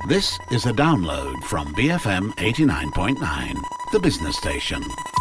This is a download from BFM 89.9, the business station.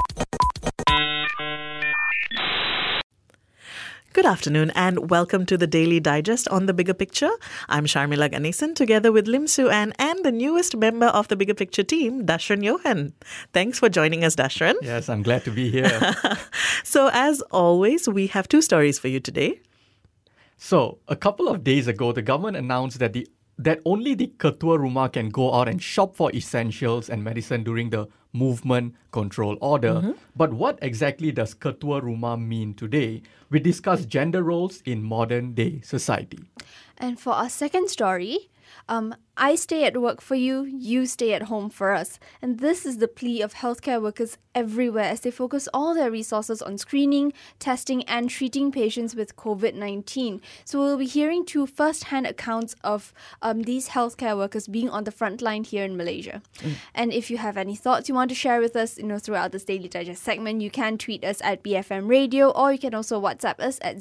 Good afternoon and welcome to the Daily Digest on The Bigger Picture. I'm Sharmila Ganesan together with Lim Su Ann and the newest member of the Bigger Picture team, Dashran Johan. Thanks for joining us, Dashran. Yes, I'm glad to be here. So as always, we have two stories for you today. So, a couple of days ago, the government announced that only the Ketua Rumah can go out and shop for essentials and medicine during the movement control order. But what exactly does Ketua Rumah mean today? We discuss gender roles in modern day society. And for our second story, I stay at work for you, you stay at home for us. And this is the plea of healthcare workers everywhere as they focus all their resources on screening, testing, and treating patients with COVID-19. So we'll be hearing two first-hand accounts of these healthcare workers being on the front line here in Malaysia. And if you have any thoughts you want to share with us, throughout this Daily Digest segment, you can tweet us at BFM Radio, or you can also WhatsApp us at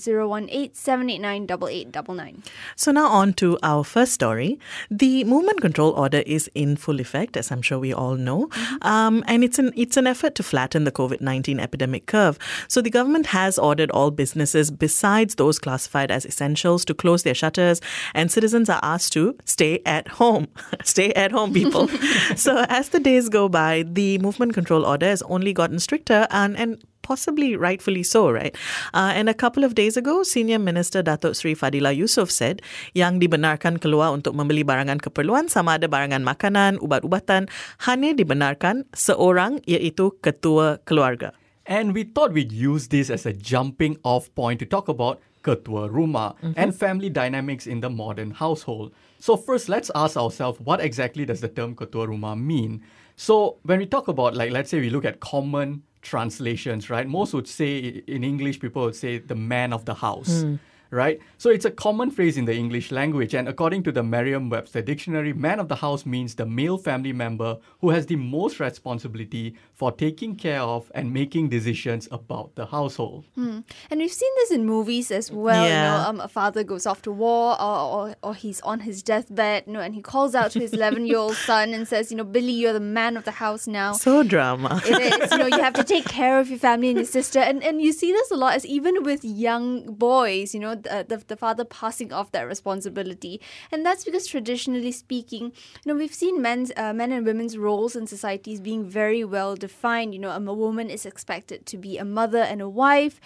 018-789-8899. So now on to our first story. The movement control order is in full effect, as I'm sure we all know, and it's an effort to flatten the COVID-19 epidemic curve. So the government has ordered all businesses besides those classified as essentials to close their shutters, and citizens are asked to stay at home. Stay at home, people. So as the days go by, the movement control order has only gotten stricter and possibly rightfully so, right? And a couple of days ago, Senior Minister Datuk Seri Fadila Yusof said yang dibenarkan keluar untuk membeli barangan keperluan sama ada barangan makanan, ubat-ubatan hanya dibenarkan seorang, iaitu ketua keluarga. And we thought we'd use this as a jumping off point to talk about Ketua Rumah and family dynamics in the modern household. So first, let's ask ourselves, what exactly does the term Ketua Rumah mean? So when we talk about, let's say we look at common translations, right? Most would say, in English, people would say the man of the house, right? So it's a common phrase in the English language. And according to the Merriam-Webster dictionary, man of the house means the male family member who has the most responsibility for taking care of and making decisions about the household. And we've seen this in movies as well. Yeah. A father goes off to war or he's on his deathbed, and he calls out to his 11-year-old son and says, Billy, you're the man of the house now. So drama. It is. You have to take care of your family and your sister. And you see this a lot as even with young boys, the father passing off that responsibility. And that's because traditionally speaking, we've seen men and women's roles in societies being very well defined. A woman is expected to be a mother and a wife,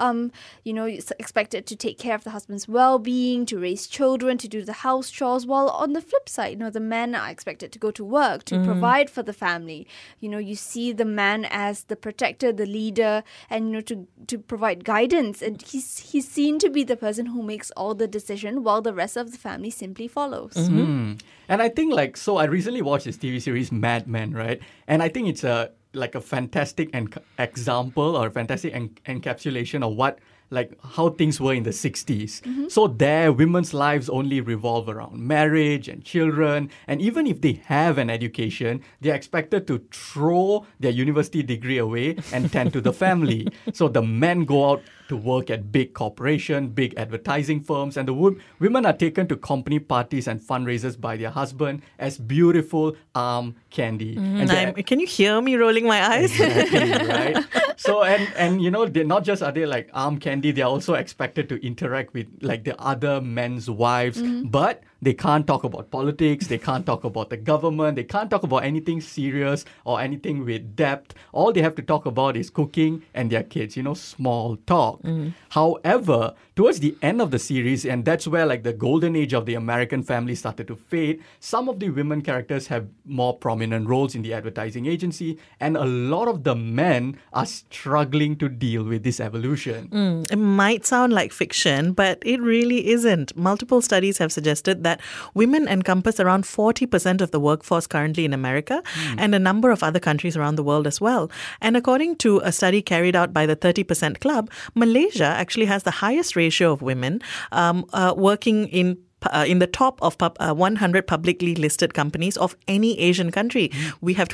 expected to take care of the husband's well-being, to raise children, to do the house chores, while on the flip side, the men are expected to go to work, to provide for the family. You see the man as the protector, the leader, and to provide guidance, and he's seen to be the person who makes all the decision while the rest of the family simply follows. And I think I recently watched this TV series Mad Men, right? And I think it's a fantastic example or a fantastic encapsulation of how things were in the 60s. So there, women's lives only revolve around marriage and children. And even if they have an education, they're expected to throw their university degree away and tend to the family. So the men go out to work at big corporations, big advertising firms, and the women are taken to company parties and fundraisers by their husband as beautiful arm candy. Can you hear me rolling my eyes? Exactly, right? So, and they're not just are they like arm candy, they're also expected to interact with the other men's wives, but they can't talk about politics, they can't talk about the government, they can't talk about anything serious or anything with depth. All they have to talk about is cooking and their kids, small talk. However, towards the end of the series, and that's where the golden age of the American family started to fade, some of the women characters have more prominent roles in the advertising agency, and a lot of the men are struggling to deal with this evolution. It might sound like fiction, but it really isn't. Multiple studies have suggested that women encompass around 40% of the workforce currently in America and a number of other countries around the world as well. And according to a study carried out by the 30% Club, Malaysia actually has the highest ratio of women working in in the top of 100 publicly listed companies of any Asian country. We have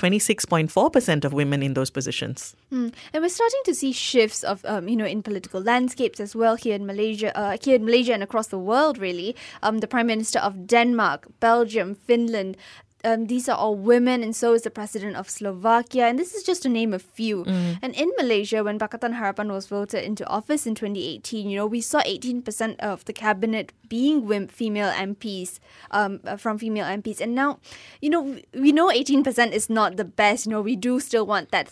26.4% of women in those positions. And we're starting to see shifts of, in political landscapes as well here in Malaysia and across the world, really. The Prime Minister of Denmark, Belgium, Finland, these are all women, and so is the president of Slovakia, and this is just to name a few. And in Malaysia, when Pakatan Harapan was voted into office in 2018, we saw 18% of the cabinet being female MPs, from female MPs. And now, we know 18% is not the best. We do still want that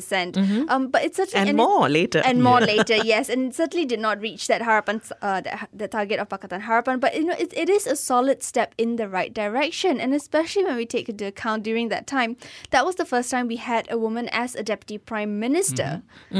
30%. But it's certainly... And more later. And more later, yes. And it certainly did not reach that Harapan, the target of Pakatan Harapan. But, it is a solid step in the right direction. And especially when we take into account during that time, that was the first time we had a woman as a deputy prime minister.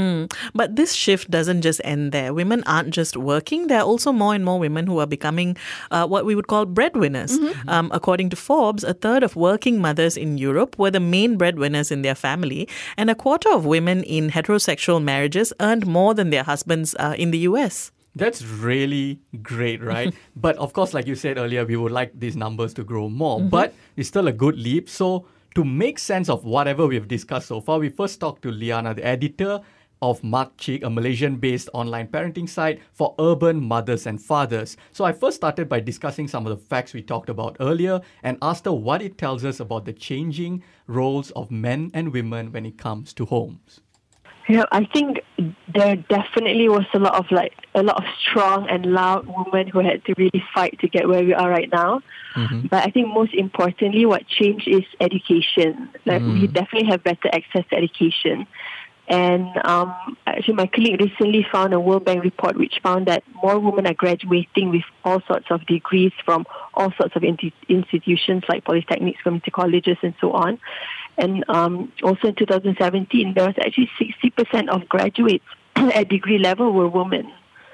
But this shift doesn't just end there. Women aren't just working. There are also more and more women who are becoming what we would call breadwinners. According to Forbes, a third of working mothers in Europe were the main breadwinners in their family, and a quarter of women in heterosexual marriages earned more than their husbands in the US. That's really great, right? But of course, like you said earlier, we would like these numbers to grow more, but it's still a good leap. So to make sense of whatever we've discussed so far, we first talked to Liana, the editor of Makcik, a Malaysian-based online parenting site for urban mothers and fathers. So I first started by discussing some of the facts we talked about earlier and asked her what it tells us about the changing roles of men and women when it comes to homes. Yeah, I think there definitely was a lot of strong and loud women who had to really fight to get where we are right now. But I think most importantly, what changed is education. We definitely have better access to education. And actually, my colleague recently found a World Bank report which found that more women are graduating with all sorts of degrees from all sorts of institutions like polytechnics, community colleges, and so on. And also in 2017, there was actually 60% of graduates at degree level were women.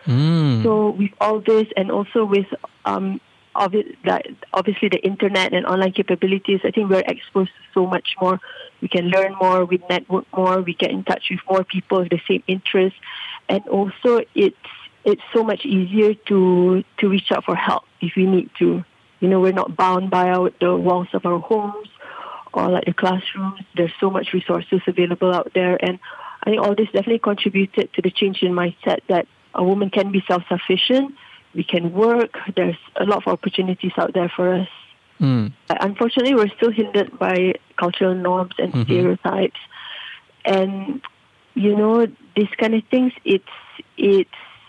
So with all this, and also with obviously the internet and online capabilities, I think we're exposed to so much more. We can learn more, we network more, we get in touch with more people with the same interests, and also it's so much easier to reach out for help if we need to. We're not bound by the walls of our homes or like the classrooms. There's so much resources available out there, and I think all this definitely contributed to the change in mindset that a woman can be self-sufficient. We can work. There's a lot of opportunities out there for us. Unfortunately, we're still hindered by cultural norms and stereotypes. And, these kind of things, it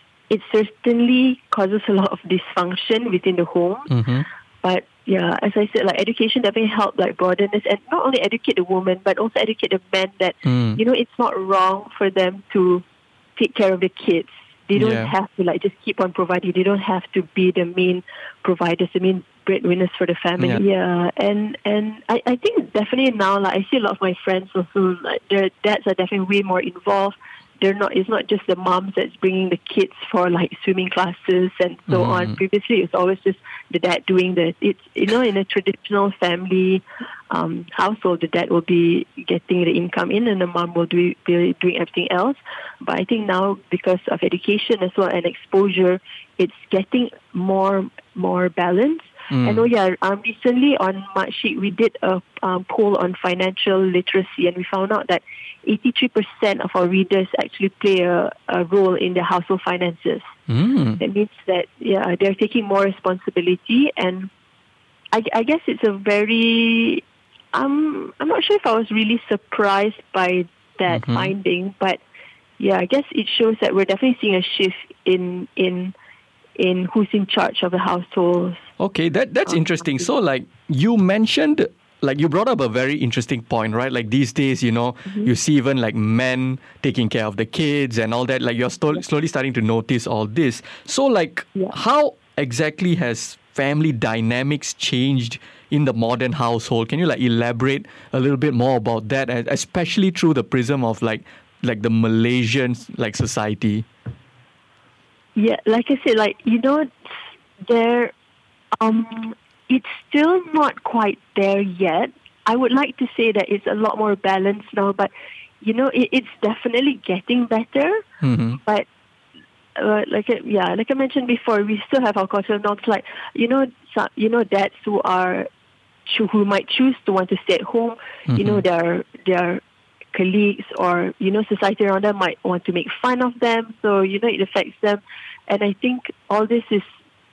certainly causes a lot of dysfunction within the home. But, yeah, as I said, education definitely helped, broaden this, and not only educate the woman, but also educate the men that, it's not wrong for them to take care of the kids. They don't have to just keep on providing. They don't have to be the main providers, the main breadwinners for the family. And I think definitely now, I see a lot of my friends also, their dads are definitely way more involved. It's not just the moms that's bringing the kids for swimming classes and so on. Previously, it's always just the dad doing this. It's, in a traditional family household, the dad will be getting the income in and the mom will be doing everything else. But I think now, because of education as well and exposure, it's getting more balanced. I know, recently on Makcik, we did a poll on financial literacy, and we found out that 83% of our readers actually play a role in their household finances. That means that, they're taking more responsibility, and I guess it's a very... I'm not sure if I was really surprised by that finding, but I guess it shows that we're definitely seeing a shift in who's in charge of the households. Okay, that's interesting. So, you mentioned, you brought up a very interesting point, right? These days, you see even men taking care of the kids and all that. You're slowly starting to notice all this. So, how exactly has family dynamics changed in the modern household? Can you elaborate a little bit more about that, especially through the prism of the Malaysian society? Yeah, like I said, there, it's still not quite there yet. I would like to say that it's a lot more balanced now, but it's definitely getting better. But like I mentioned before, we still have our cultural norms. dads who might choose to want to stay at home. Their colleagues or society around them might want to make fun of them. So it affects them, and I think all this is.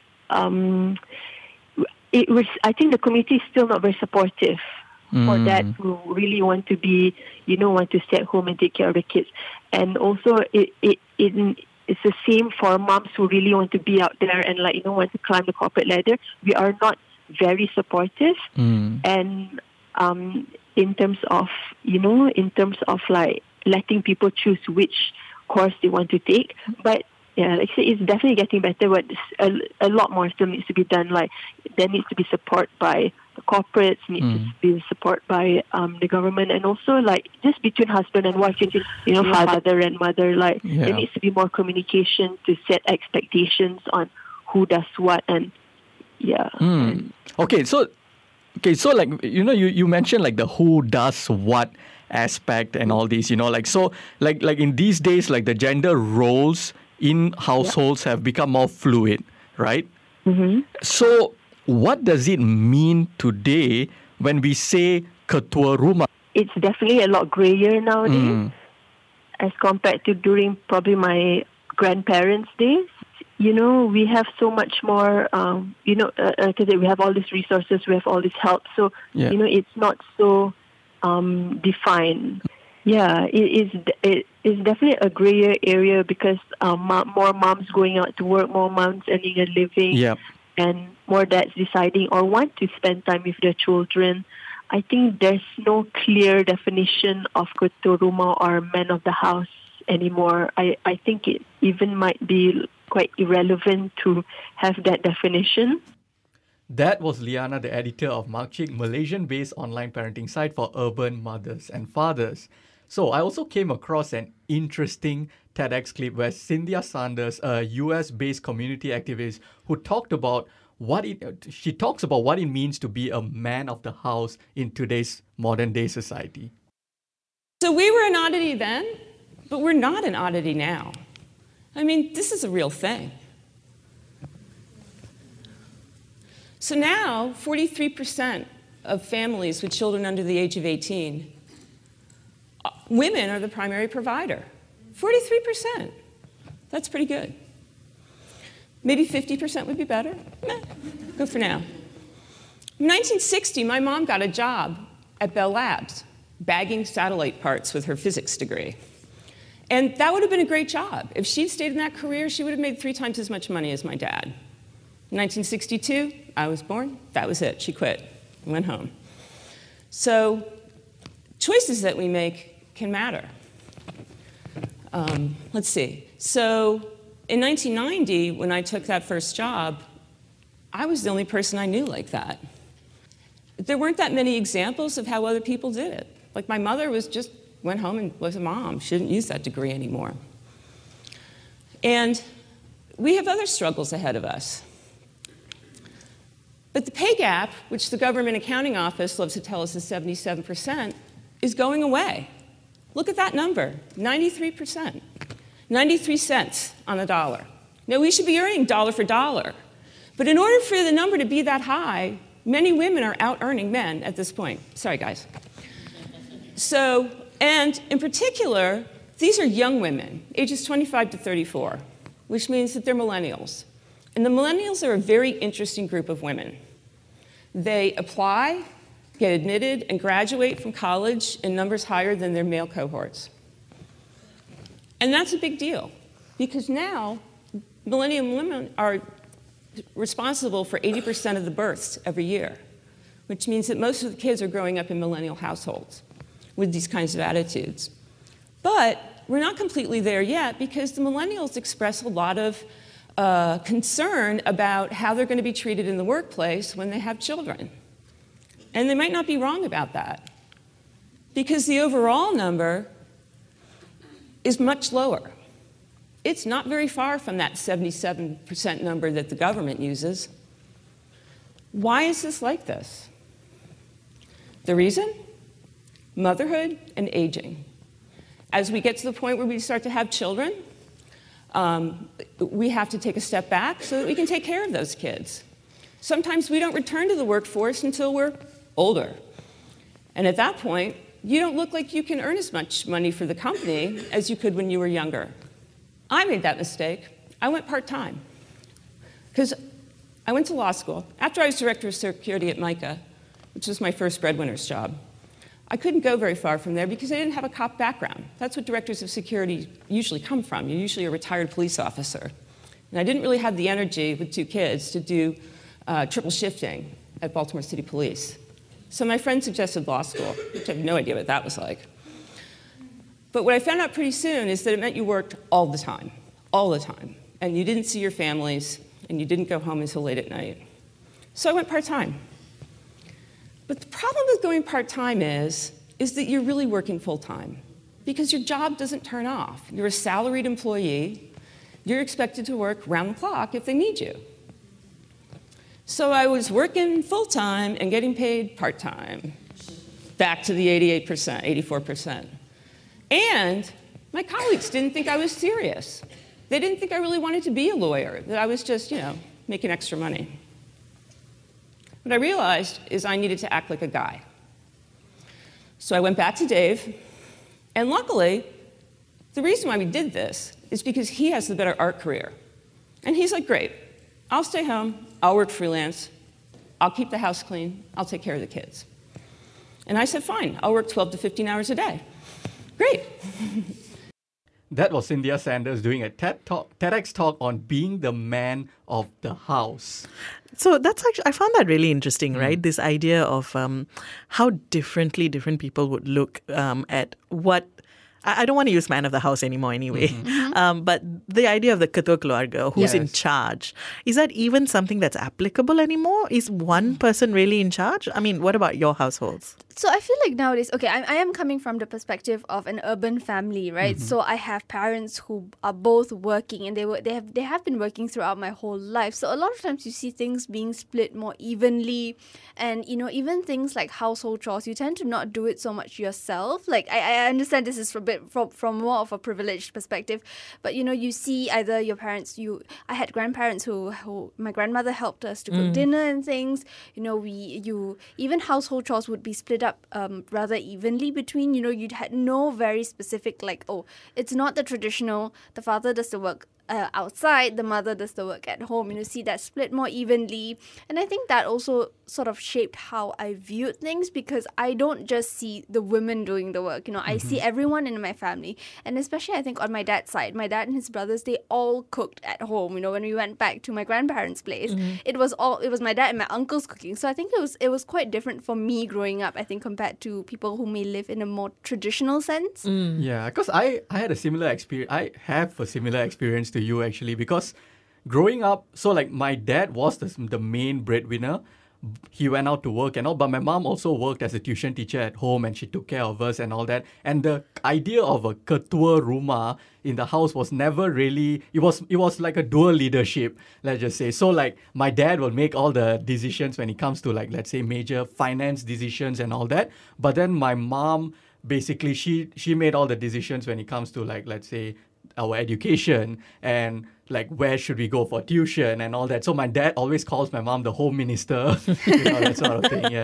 I think the community is still not very supportive for dads who really want to be, want to stay at home and take care of the kids. And also, it's the same for moms who really want to be out there and want to climb the corporate ladder. We are not very supportive, and in terms of letting people choose which course they want to take, but. Yeah, like I say, it's definitely getting better, but a lot more still needs to be done. There needs to be support by the corporates, needs to be support by the government, and also just between husband and wife, father and mother. There needs to be more communication to set expectations on who does what, and Okay, so you mentioned the who does what aspect and all these. So in these days, the gender roles in households have become more fluid, right? Mm-hmm. So what does it mean today when we say ketua rumah? It's definitely a lot grayer nowadays as compared to during probably my grandparents' days. We have so much more, because we have all these resources, we have all this help. So, it's not so defined. Yeah, it is definitely a grayer area because more moms going out to work, more moms earning a living, and more dads deciding or want to spend time with their children. I think there's no clear definition of ketua rumah or man of the house anymore. I think it even might be quite irrelevant to have that definition. That was Liana, the editor of Makcik, Malaysian-based online parenting site for urban mothers and fathers. So I also came across an interesting TEDx clip where Cynthia Sanders, a US-based community activist, who talked about what it means to be a man of the house in today's modern day society. So we were an oddity then, but we're not an oddity now. I mean, this is a real thing. So now, 43% of families with children under the age of 18, women are the primary provider. 43%. That's pretty good. Maybe 50% would be better. Good for now. In 1960, my mom got a job at Bell Labs, bagging satellite parts with her physics degree. And that would have been a great job. If she'd stayed in that career, she would have made 3 times as much money as my dad. In 1962, I was born. That was it. She quit and went home. So choices that we make can matter. Let's see. So in 1990, when I took that first job, I was the only person I knew like that. There weren't that many examples of how other people did it. Like my mother went home and was a mom. She didn't use that degree anymore. And we have other struggles ahead of us. But the pay gap, which the Government Accounting Office loves to tell us is 77%, is going away. Look at that number, 93%. 93 cents on the dollar. Now, we should be earning dollar for dollar. But in order for the number to be that high, many women are out-earning men at this point. Sorry, guys. So, and in particular, these are young women, ages 25 to 34, which means that they're millennials. And the millennials are a very interesting group of women. They apply, get admitted, and graduate from college in numbers higher than their male cohorts. And that's a big deal, because now millennial women are responsible for 80% of the births every year, which means that most of the kids are growing up in millennial households with these kinds of attitudes. But we're not completely there yet, because the millennials express a lot of concern about how they're going to be treated in the workplace when they have children. And they might not be wrong about that, because the overall number is much lower. It's not very far from that 77% number that the government uses. Why is this like this? The reason? Motherhood and aging. As we get to the point where we start to have children, we have to take a step back so that we can take care of those kids. Sometimes we don't return to the workforce until we're older. And at that point, you don't look like you can earn as much money for the company as you could when you were younger. I made that mistake. I went part-time. Because I went to law school. After I was director of security at MICA, which was my first breadwinner's job, I couldn't go very far from there because I didn't have a cop background. That's what directors of security usually come from. You're usually a retired police officer. And I didn't really have the energy with 2 kids to do triple shifting at Baltimore City Police. So my friend suggested law school, which I have no idea what that was like. But what I found out pretty soon is that it meant you worked all the time, and you didn't see your families, and you didn't go home until late at night. So I went part-time. But the problem with going part-time is that you're really working full-time because your job doesn't turn off. You're a salaried employee. You're expected to work round the clock if they need you. So I was working full-time and getting paid part-time, back to the 88%, 84%. And my colleagues didn't think I was serious. They didn't think I really wanted to be a lawyer, that I was just, making extra money. What I realized is I needed to act like a guy. So I went back to Dave, and luckily, the reason why we did this is because he has the better art career. And he's like, great, I'll stay home, I'll work freelance, I'll keep the house clean, I'll take care of the kids. And I said, fine, I'll work 12 to 15 hours a day. Great. That was Cynthia Sanders doing a TEDx talk on being the man of the house. So that's actually, I found that really interesting, right? This idea of how differently different people would look at what, I don't want to use man of the house anymore anyway, but the idea of the ketua keluarga, who's in charge, is that even something that's applicable anymore? Is one person really in charge? I mean, what about your households? So I feel like nowadays, okay, I am coming from the perspective of an urban family, right? So I have parents who are both working, and they have been working throughout my whole life. So a lot of times you see things being split more evenly, and even things like household chores, you tend to not do it so much yourself. Like I understand this is from more of a privileged perspective, but you see either your parents. I had grandparents who my grandmother helped us to cook dinner and things. Even household chores would be split up rather evenly between, you'd had no very specific, like, oh, it's not the traditional, the father does the work outside, the mother does the work at home. See that split more evenly. And I think that also sort of shaped how I viewed things, because I don't just see the women doing the work. I see everyone in my family. And especially, I think, on my dad's side, my dad and his brothers, they all cooked at home. When we went back to my grandparents' place, it was my dad and my uncles cooking. So I think it was quite different for me growing up, I think, compared to people who may live in a more traditional sense. Yeah, because I had a similar experience. I have a similar experience to you, actually, because growing up, so like my dad was the main breadwinner. He went out to work and all, but my mom also worked as a tuition teacher at home, and she took care of us and all that. And the idea of a ketua rumah in the house was never really, it was like a dual leadership, let's just say. So like my dad will make all the decisions when it comes to, like, let's say, major finance decisions and all that. But then my mom, basically, she made all the decisions when it comes to, like, let's say, our education and like where should we go for tuition and all that. So my dad always calls my mom the home minister, that sort of thing.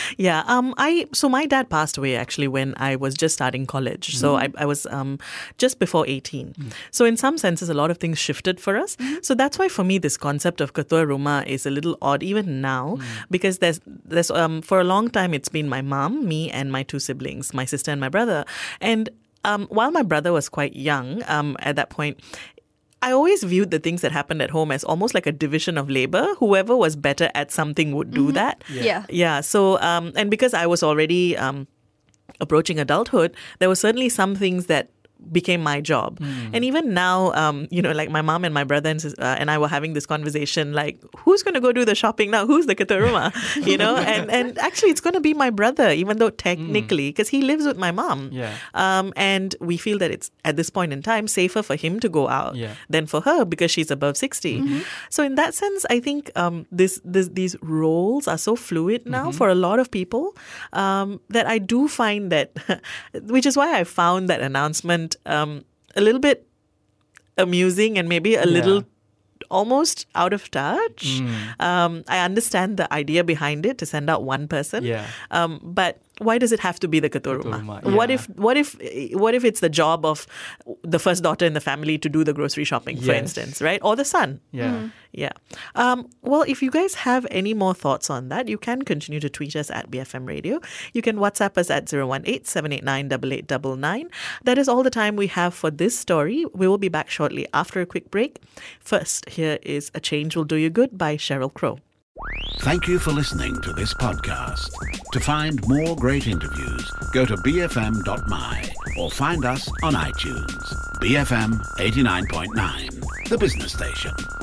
So my dad passed away actually when I was just starting college. So I was just before 18. So in some senses, a lot of things shifted for us. So that's why for me, this concept of ketua rumah is a little odd even now, because there's for a long time it's been my mom, me, and my 2 siblings, my sister and my brother. And while my brother was quite young at that point, I always viewed the things that happened at home as almost like a division of labor. Whoever was better at something would do that. Yeah. So, and because I was already approaching adulthood, there were certainly some things that became my job. And even now, like my mom and my brother and I were having this conversation, like, who's going to go do the shopping now? Who's the ketua rumah? And actually it's going to be my brother, even though technically, because he lives with my mom. And we feel that it's, at this point in time, safer for him to go out than for her because she's above 60. So in that sense, I think these roles are so fluid now for a lot of people that I do find that, which is why I found that announcement a little bit amusing and maybe a little almost out of touch. I understand the idea behind it to send out one person. Yeah. But why does it have to be the ketua rumah? Ketua rumah, What if it's the job of the first daughter in the family to do the grocery shopping, for Yes. instance, right? Or the son. Yeah. Yeah. Well, if you guys have any more thoughts on that, you can continue to tweet us at BFM Radio. You can WhatsApp us at 018-789-8899. That is all the time we have for this story. We will be back shortly after a quick break. First, here is A Change Will Do You Good by Sheryl Crow. Thank you for listening to this podcast. To find more great interviews, go to bfm.my or find us on iTunes. BFM 89.9, the business station.